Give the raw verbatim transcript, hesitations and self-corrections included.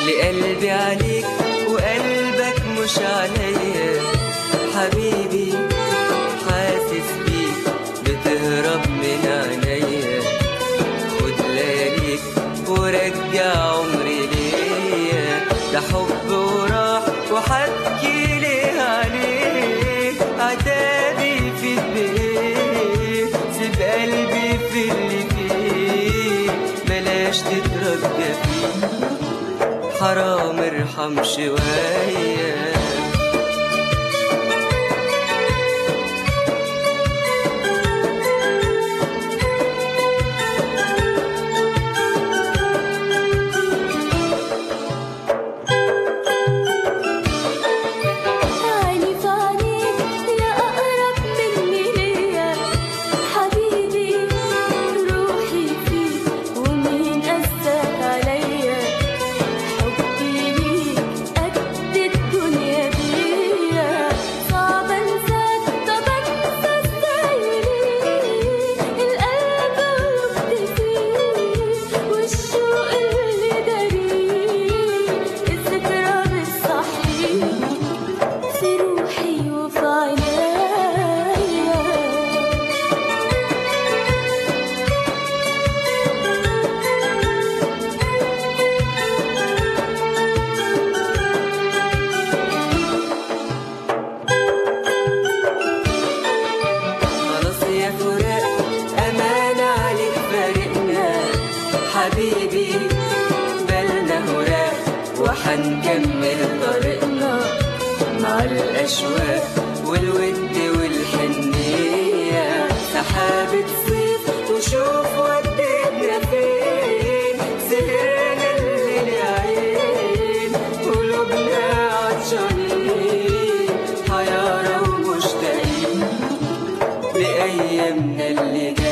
لقلبي عليك وقلبك مش عليا حبيبي، حاسس بيك بتهرب من عينيا. خد لياليك ورجع عمري ليا، ده حب وراح وحكي ليه عليه، عتابي في البيت سيب قلبي في اللي فيه، بلاش تترجى فيه حرام ارحم شوية. حبيبي بالنا هراء وحنكمل طريقنا مع الأشواق والود والحنية. سحابة صيف وشوف وديتنا فين، سهرنا الليل عين قلوبنا عطشانين، حيارى ومشتاقين لأيامنا اللي